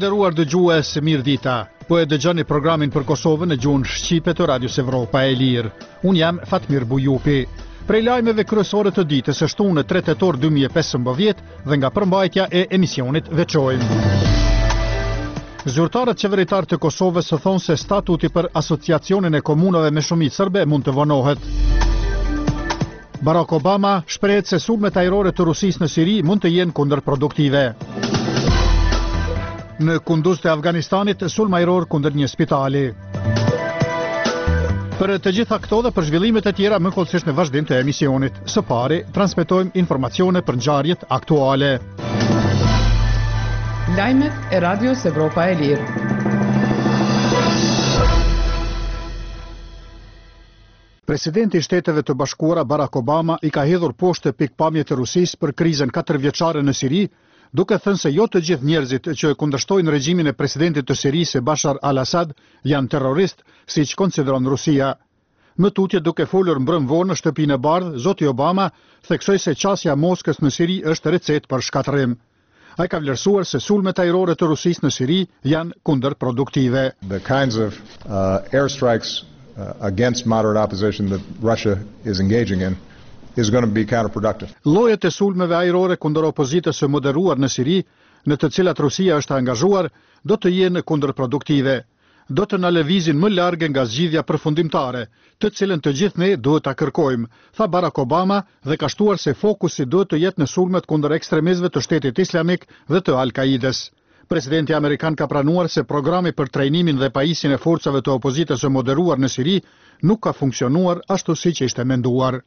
nderuar dëgjues, mirë dita. Po e dëgjoni programin për Kosovën në gjuhën shqipe të Radios Evropa e Lirë. Unë jam Fatmir Bujupi. Prej lajmeve kryesore të ditës së shtunë 3 tetor 2015 dhe nga përmbajtja e emisionit veçojmë. Zyrtarët qeveritar të Kosovës thonë se statuti për asociacionin e komunave me shumicë serbe mund të vonohet. Barack Obama shprehet se sulmet ajrore të Rusisë në Siri mund të jenë kundërproduktive. Në Kunduz të Afganistanit, sulm ajror kundër një spitali. Për të gjitha këto dhe për zhvillimet e tjera më kollësisht në vazhdim të emisionit. Së pari, transmetojmë informacione për ngjarjet aktuale. Lajmet e Radios Evropa e Lirë. Presidenti i Shteteve të Bashkuara Barack Obama i ka hedhur poshtë pikpamjet e Rusisë për krizën 4 vjeçare në Siri, duke thënë se jo të gjithë njerëzit që e kundërshtojnë regjimin e presidentit të Sirisë Bashar al-Assad janë terrorist, siç konsideron Rusia. Më tutje duke folur mbrëm vonë në shtëpinë e bardhë, zoti Obama theksoi se qasja Moskës në Siri është recetë për shkatërrim. Ai ka vlerësuar se sulmet ajrore të Rusisë në Siri janë kundërproduktive. The kinds of airstrikes against moderate opposition that Russia is engaging in is going to be counterproductive. Llojet e sulmeve ajrore kundër opozitës së moderuar në Siri, në të cilat Rusia është angazhuar, do të jenë kundërproduktive. Do të na lëvizin më larg nga zgjidhja përfundimtare, të cilën të gjithë ne duhet ta kërkojmë, tha Barack Obama dhe ka shtuar se fokusi duhet të jetë në sulmet kundër ekstremistëve të Shtetit Islamik dhe të Al-Qaidës. Presidenti amerikan ka pranuar se programi për trajnimin dhe pajisjen e forcave të opozitës së moderuar në Siri nuk ka funksionuar ashtu siç ishte menduar.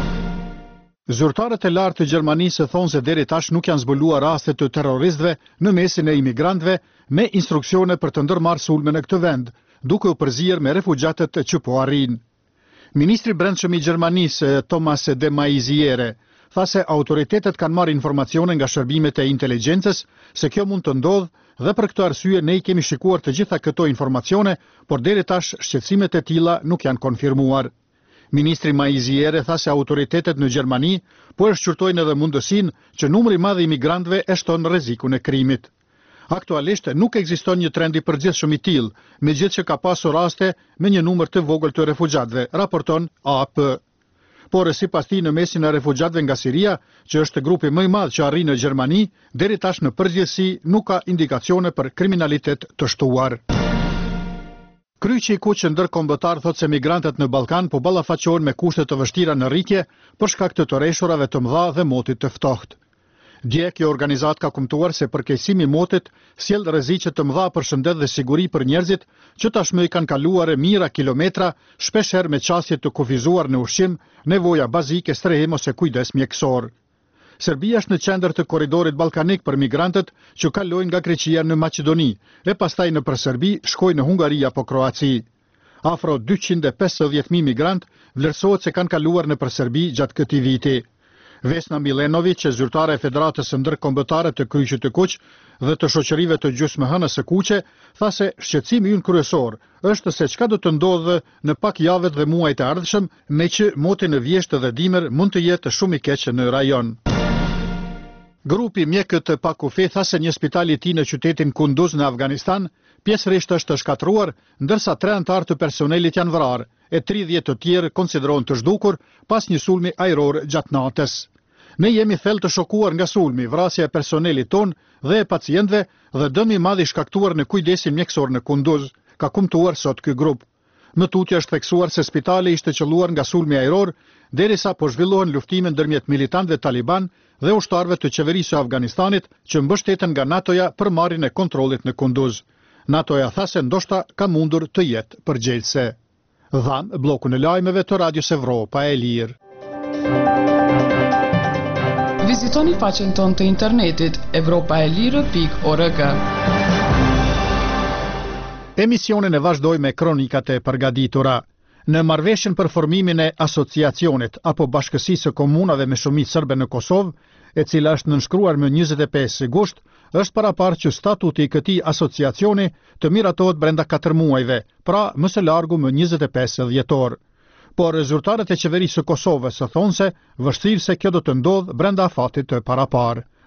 Zyrtarët e lartë të Gjermanisë thonë se deri tash nuk janë zbuluar raste të terroristëve në mesin e imigrantëve me instruksione për të ndërmarrë sulme në këtë vend, duke u përzier me refugjatët që po arrin. Ministri i Brendshëm i Gjermanisë, Thomas de Maizière, tha se autoritetet kanë marrë informacione nga shërbimet e inteligjencës se kjo mund të ndodhë dhe për këtë arsye ne i kemi shikuar të gjitha këto informacione, por deri tash shqetësimet e tilla nuk janë konfirmuar. Ministri Maizière tha se autoritetet në Gjermani po e shqyrtojnë edhe mundësinë që numri i madh i imigrantëve e shton rrezikun e krimit. Aktualisht nuk ekziston një trend i përgjithshëm i tillë, megjithëse ka pasur raste me një numër të vogël të refugjatëve, raporton AP. Por sipas tij në mesin e refugjatëve nga Siria, që është grupi më i madh që arrin në Gjermani, deri tash në përgjithësi nuk ka indikacione për kriminalitet të shtuar. Kryqi i kuq ndërkombëtar thotë se migrantët në Ballkan po ballafaqohen me kushte të vështira në rritje për shkak të tërreshurave të mëdha dhe motit të ftohtë. Dje kjo organizatë ka kumtuar se përkeqësimi i motit sjell rreziqe të mëdha për shëndet dhe siguri për njerëzit që tashmë i kanë kaluar mijëra kilometra, shpeshherë me qasje të kufizuar në ushqim, nevoja bazike, strehim ose kujdes mjekësor. Serbia është në qendër të korridorit ballkanik për migrantët që kalojnë nga Greqia në Maqedoni e pastaj nëpër Serbi shkojnë në Hungari apo Kroaci. Afro 250.000 migrant vlerësohet se kanë kaluar nëpër Serbi gjatë këtij viti. Vesna Milenović, zyrtare e Federatës së Ndërkombëtare të Kryqit të Kuq dhe të shoqërive të gjysmëhënës së kuqe, tha se shqetësimi ynë kryesor është se çka do të ndodhë në pak javët dhe muajt e ardhshëm, me që moti në vjeshtë dhe dimër mund të jetë shumë i keq në rajon. Grupi mjekët Pakufi tha se një spital i tij në qytetin Kunduz në Afganistan pjesërisht është shkatruar, ndërsa 3 anëtar të personelit janë vrarë e 30 të tjerë konsiderohen të zhdukur pas një sulmi ajror gjatë natës. Ne jemi thellë të shokuar nga sulmi, vrasja e personelit ton dhe e pacientëve dhe dëmi i madh i shkaktuar në kujdesin mjekësor në Kunduz, ka kumtuar sot ky grup. Më tutje është theksuar se spitali ishte qelluar nga sulmi ajror, derisa po zhvillohen luftime ndërmjet militantëve taliban dhe ushtarëve të qeverisë së Afganistanit që mbështeten nga NATO-ja për marrjen e kontrollit në Kunduz. NATO-ja tha se ndoshta ka mundur të jetë përgjegjëse. Dhan bllokun e lajmeve të Radios Evropa e Lirë. Vizitoni faqen tonë të internetit evropaelire.org. Emisionin e vazhdoj me kronikat e përgatitura. Në marrëveshjen për formimin e asociacionit apo bashkësisë së komunave me shumicë serbe në Kosovë, e cila është nënshkruar më 25 gusht, është paraparë që statuti i këtij asociacioni të miratohet brenda 4 muajve, pra më së largu më 25 dhjetor. Por rezultatet e qeverisë së Kosovës thonë se vështirë se kjo do të ndodhë brenda afatit të paraparë.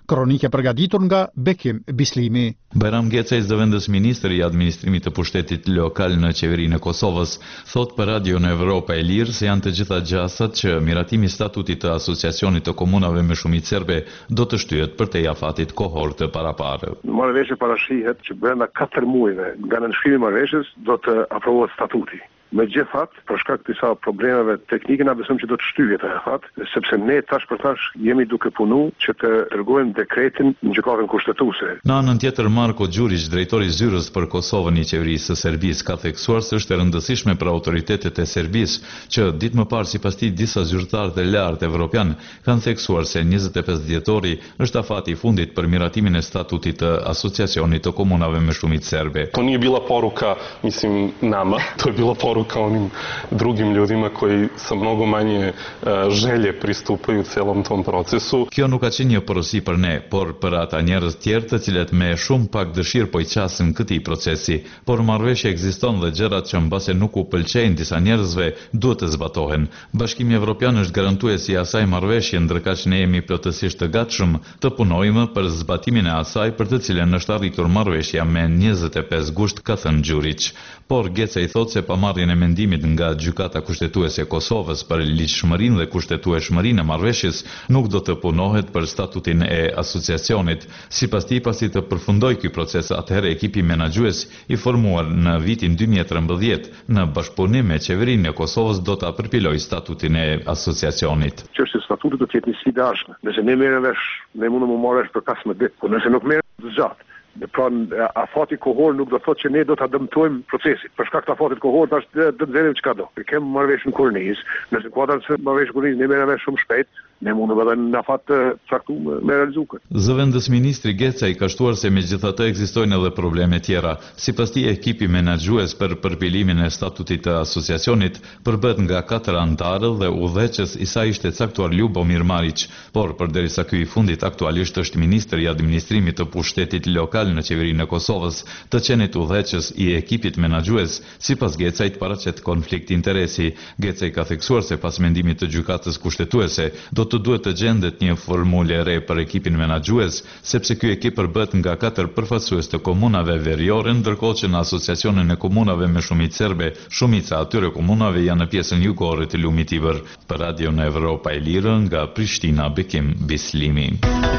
Kronike përgatitur nga Bekim Bislimi. Bajram Gecaj, zëvendës ministri i administrimit të pushtetit lokal në qeverinë e Kosovës, thot për Radio në Evropa e Lirë se janë të gjitha gjasat që miratimi statutit të asociacionit të komunave me shumicë serbe do të shtyhet për te afatit kohor të paraparë. Marrëveshja parashihet që brenda 4 muajve nga nënshkrimi i marrëveshjes do të aprovohet statuti. Megjithatë, për shkak të disa problemeve teknike na besojmë që do të shtyhet ai afat, sepse ne tash për tash jemi duke punu që të dërgojmë dekretin në gjykatën kushtetuese. Në anën tjetër, Marko Gjurić, drejtori i zyrës për Kosovën i qeverisë së Serbisë, ka theksuar se është e rëndësishme për autoritetet e Serbisë që ditë më parë sipas tij disa zyrtarë të lartë evropian kanë theksuar se 25 dhjetori është afati i fundit për miratimin e statutit të asociacionit të komunave me shumicë serbe. To nije bila poruka, mislim, nama, to je bila poruka kao onim drugim ljudima koji sa mnogo manje želje pristupaju celom tom procesu. Kjo nuk ka qenë një porosi për ne, por për ata njerëz tjerë të cilët me shumë pak dëshirë po i qasin këtij procesi, por marrëveshja ekziston dhe gjërat që mbase nuk u pëlqejnë disa njerëzve duhet të zbatohen. Bashkimi Evropian është garantuesi i asaj marrëveshje, ndërkaq ne jemi plotësisht të gatshëm të punojmë për zbatimin e asaj për të cilën është arritur marrëveshja me 25 gusht, ka thënë Gjurić. Por Gecaj thotë se pamarrjen e mendimit nga Gjykata Kushtetuese e Kosovës për ligjshmërinë dhe kushtetueshmërinë e marrëveshjes nuk do të punohet për statutin e asociacionit. Sipas tij, pasi të përfundoj ky proces, atëherë ekipi menaxhues i formuar në vitin 2013 në bashkëpunim me qeverinë e Kosovës do ta përpiloj statutin e asociacionit. Çështja e statutit do të jetë një sfidë dashme. Nëse ne merrem vesh, ne mundem të marrësh për 15 ditë, por nëse nuk merrem të gjatë. Pra, afati kohor nuk do thotë që ne do ta dëmtojmë procesin. Për shkak të afatit kohor tash do të nxjerrim çka do. Ne kemi marrëveshjen Kornis, nëse kuadrat se marrëveshja Kornis ne merrem shumë shpejt, ne mundem edhe në afat të caktuar me realizuar. Zëvendës ministri Gecaj ka shtuar se megjithatë ekzistojnë edhe probleme tjera. Sipas tij, ekipi menaxhues për përpilimin e statutit të asociacionit përbëhet nga 4 anëtarë dhe udhëheqës i saj ishte caktuar Ljubomir Marić, por përderisa ky i fundit aktualisht është ministri i administrimit të pushtetit lokal në qeverinë e Kosovës, të qenit udhëheqës i ekipit menaxhues, sipas Gecajt paraqet konflikt interesi. Gecaj ka theksuar se pas mendimit të gjykatës kushtetuese do të duhet të gjendet një formulë e re për ekipin menaxhues, sepse ky ekip përbëhet nga 4 përfaqësues të komunave veriore, ndërkohë që në asociacionin e komunave me shumicë serbe, shumica atyre komunave janë në pjesën jugore të lumit i Vër. Për Radio në Evropa e Lirë, nga Prishtina, Bekim Bislimi.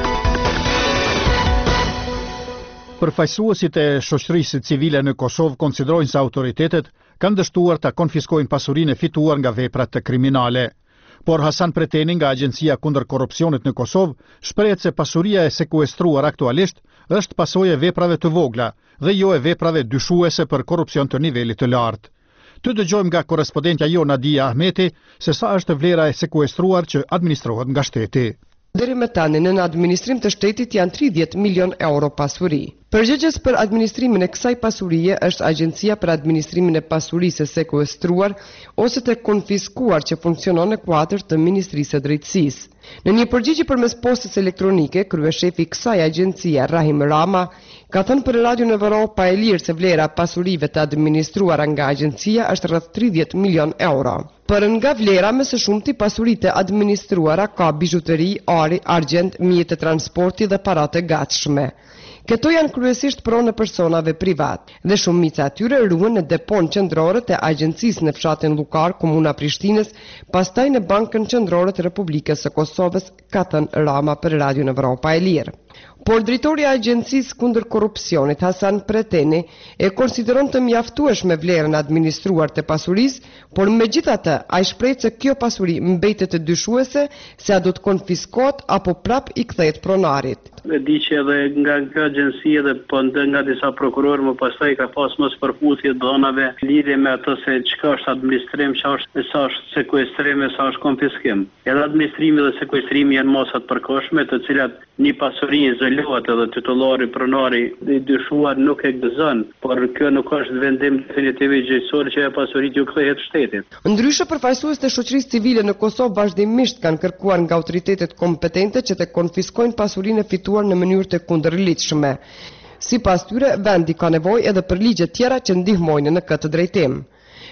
Përfaqësuesit e shoqërisë civile në Kosovë konsiderojnë se autoritetet kanë dështuar ta konfiskojnë pasurinë e fituar nga veprat kriminale. Por Hasan Preteni nga Agjencia kundër korrupsionit në Kosovë shprehet se pasuria e sekuestruar aktualisht është pasojë e veprave të vogla dhe jo e veprave dyshuese për korrupsion të nivelit të lartë. Të dëgjojmë nga korrespondentja jo Nadia Ahmeti se sa është vlera e sekuestruar që administrohet nga shteti. Deri më tani në administrim të shtetit janë 30 milion euro pasuri. Përgjegjës për administrimin e kësaj pasurie është Agjencia për Administrimin e Pasurisë së Sekuestruar ose të konfiskuar që funksionon në kuadër të Ministrisë së Drejtësisë. Në një përgjigje përmes postës elektronike, kryeshefi i kësaj agjencie, Rahim Rama, ka thënë për Radio në Evropa e Lirë se vlera e pasurive të administruara nga agjencia është rreth 30 milion euro. Për nga vlera më së shumti pasuritë administruara ka bizhuteri, ari, argjend, mjete transporti dhe paratë e gatshme. Këto janë kryesisht pronë personave privat dhe shumica atyre ruhen në depon qendrore të agjencisë në fshatin Llukar, komuna Prishtinës, pastaj në Bankën Qendrore të Republikës së Kosovës, ka thënë Rama për Radio në Evropa e Lirë. Por drejtori i Agjencisë kundër korrupsionit, Hasan Preteni, e konsideron të mjaftueshme vlerën administruar të pasurisë, por megjithatë ai shpreh se kjo pasuri mbetet të dyshuese se a do të konfiskohet apo prap i kthehet pronarit. E di që edhe nga kjo agjenci dhe po nga disa prokurorë më pastaj ka pas mos përputhje dhënave lidhje me ato se çka është administrim, sa është sekuestrim, sa është konfiskim. Edhe administrimi dhe sekuestrimi janë mosa të përkohshme, të cilat një pasuri izolohet edhe titullari, pronari i dyshuar nuk e gëzon, por kjo nuk është vendim definitiv i gjyqësor që ajo pasuri t'ju kthehet shtetit. Ndryshe, përfaqësuesit e shoqërisë civile në Kosovë vazhdimisht kanë kërkuar nga autoritetet kompetente që të konfiskojnë pasurinë e fituar në mënyrë të kundërligjshme. Sipas tyre, vendi ka nevojë edhe për ligje tjera që ndihmojnë në këtë drejtim.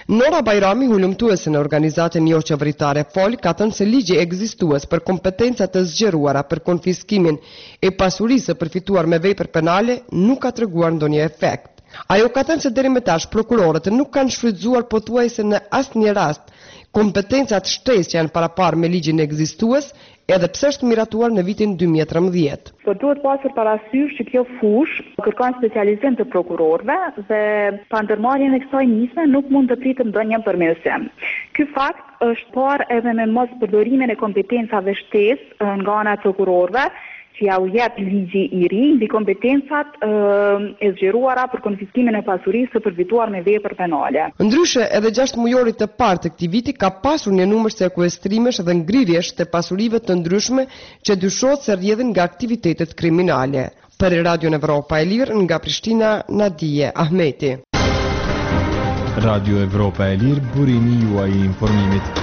Nora Bajrami, hulumtuese në organizatën jo qeveritare FOL, ka thënë se ligji ekzistues për kompetenca të zgjeruara për konfiskimin e pasurisë së përfituar me vepër penale nuk ka treguar ndonjë efekt. Ajo ka thënë se deri më tash prokurorët nuk kanë shfrytzuar pothuajse në asnjë rast kompetencat shtesë që janë paraparë me ligjin ekzistues, edhe pse është miratuar në vitin 2013. Po duhet pasur parasysh që kjo fushë kërkon specializim të prokurorëve dhe pa ndërmarrjen e kësaj nisme nuk mund të pritet ndonjë përmirësim. Ky fakt është parë edhe me mos përdorimin e kompetencave shtesë nga ana e prokurorëve, që ja u jep ligji i ri mbi kompetencat e zgjeruara për konfiskimin e pasurisë së përfituar me vepër penale. Ndryshe, edhe 6 mujorit të parë të këtij viti ka pasur një numër sekuestrimesh dhe ngrirjesh të pasurive të ndryshme që dyshohet se rrjedhin nga aktivitetet kriminale. Për Radio Evropa e Lirë nga Prishtina, Nadije Ahmeti. Radio Evropa e Lirë, burimi juaj i informimit.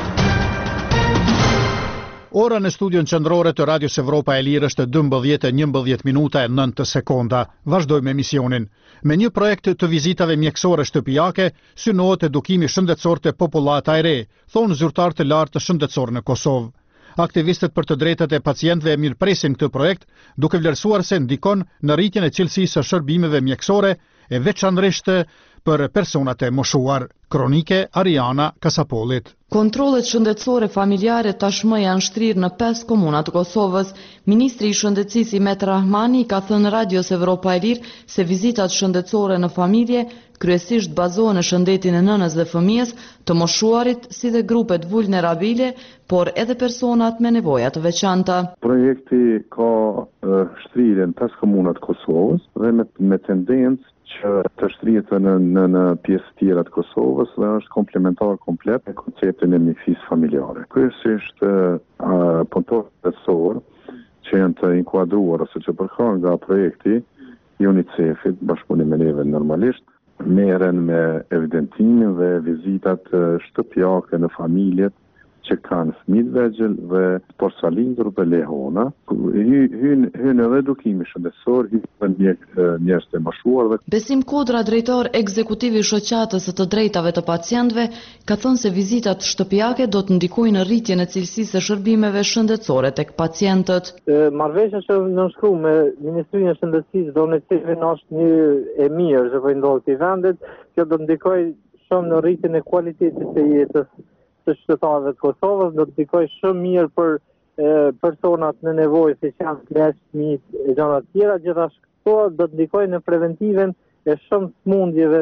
Ora në studion qendrore të Radios Evropa e Lirë është 12:11 minuta e 9 sekonda. Vazhdojmë emisionin. Me një projekt të vizitave mjekësore shtëpiake, synohet edukimi shëndetësor të popullat e re, thonë zyrtar të lartë shëndetësor në Kosovë. Aktivistët për të drejtat e pacientëve mirëpresin këtë projekt, duke vlerësuar se ndikon në rritjen e cilësisë së shërbimeve mjekësore, e veçanërisht për personat e moshuar. Kronike Ariana Kasapolit. Kontrollet shëndetësore familjare tashmë janë shtrirë në 5 komuna të Kosovës. Ministri i Shëndetësisë Imet Rahmani ka thënë Radios Evropa e Lirë se vizitat shëndetësore në familje kryesisht bazohen në shëndetin e nënës dhe fëmijës, të moshuarit si dhe grupet vulnerabile, por edhe personat me nevoja të veçanta. Projekti ka shtrirje në 5 komuna të Kosovës dhe me tendencë që të shtrihet në pjesë tjera të Kosovës dhe është komplementar komplet me konceptin e mjekësisë familjare. Kryesisht punëtorët shëndetësor që janë të inkuadruar ose që përkrohen nga projekti i UNICEF-it, bashkëpunim me neve normalisht, merren me evidentimin dhe vizitat shtëpiake në familjet që kanë fëmijë vegjël dhe porsalindur dhe lehona. Hyn edhe edukimi shëndetësor, hyn njerëz të moshuar dhe Besim Kodra, drejtor ekzekutiv i shoqatës së të drejtave të pacientëve, ka thënë se vizitat shtëpiake do të ndikojnë në rritjen e cilësisë së shërbimeve shëndetësore tek pacientët. Marrëveshja që nënshkru me Ministrinë e Shëndetësisë dhe UNICEF-in është një e mirë që po ndodh te vendet, që do të ndikojë shumë në rritjen e cilësisë të jetës të qytetarëve të Kosovës, do të ndikojë shumë mirë për personat në nevojë, si janë flesh, fëmijë e gjëra të tjera, gjithashtu do të ndikojë në preventiven e shumë smundjeve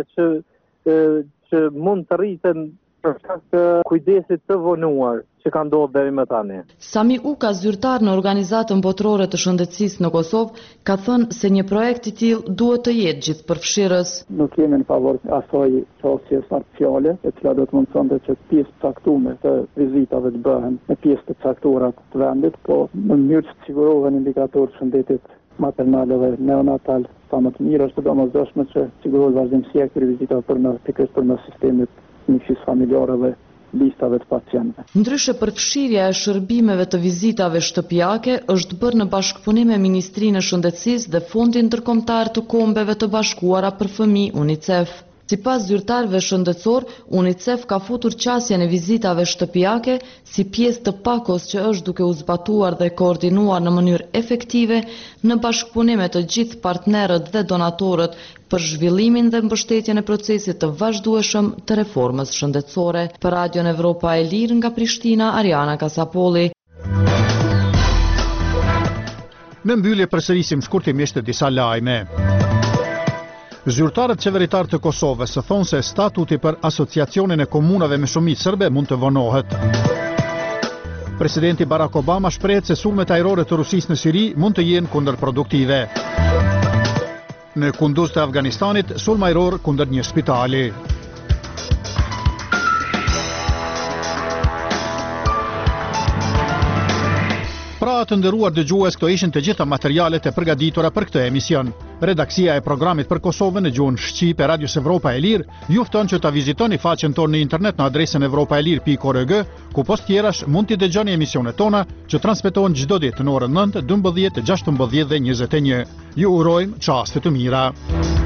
që mund të rriten për shkak të kujdesit të vonuar që ka ndodhur deri më tani. Sami Uka, zyrtar në Organizatën Botërore të Shëndetësisë në Kosovë, ka thënë se një projekt i tillë duhet të jetë gjithëpërfshirës. Nuk jemi në favor asaj çështjes parciale, e cila do të mundësonte që pjesë të caktuar të vizitave të bëhen në pjesë të caktuara të vendit, po në mënyrë të sigurohen indikatorët të shëndetit maternal dhe neonatal sa më të mirë, është domosdoshme që sigurohet vazhdimësia e këtyre vizitave për në sistemit mjekësisë familjare dhe listave të pacientëve. Ndryshe, përfshirja e shërbimeve të vizitave shtëpiake është bërë në bashkëpunim me Ministrinë e Shëndetësisë dhe Fondin Ndërkombëtar të Kombeve të Bashkuara për Fëmijë UNICEF. Sipas zyrtarëve shëndetësor, UNICEF ka futur qasjen e vizitave shtëpiake si pjesë të pakos që është duke u zbatuar dhe koordinuar në mënyrë efektive në bashkëpunim me të gjithë partnerët dhe donatorët për zhvillimin dhe mbështetjen e procesit të vazhdueshëm të reformës shëndetësore. Për Radion Evropa e Lirë nga Prishtina, Ariana Kasapoli. Në mbyllje përsërisim shkurtimisht disa lajme. Zyrtarët qeveritar të Kosovës thonë se statuti për asociacionin e komunave me shumicë serbe mund të vonohet. Presidenti Barack Obama shprehet se sulmet ajrore të Rusisë në Siri mund të jenë kundërproduktive. Në Kunduz të Afganistanit, sulm ajror kundër një spitali. Pra të nderuar dëgjues, këto ishin të gjitha materialet e përgatitura për këtë emision. Redaksia e programit për Kosovën në gjuhën shqip e Radios Evropa e Lirë ju fton që ta vizitoni faqen tonë në internet në adresën evropaelir.org, ku post tjerash mund t'i dëgjoni emisionet tona që transmetohen çdo ditë në orën 9, 12, 16 dhe 21. Ju urojmë çaste të mira.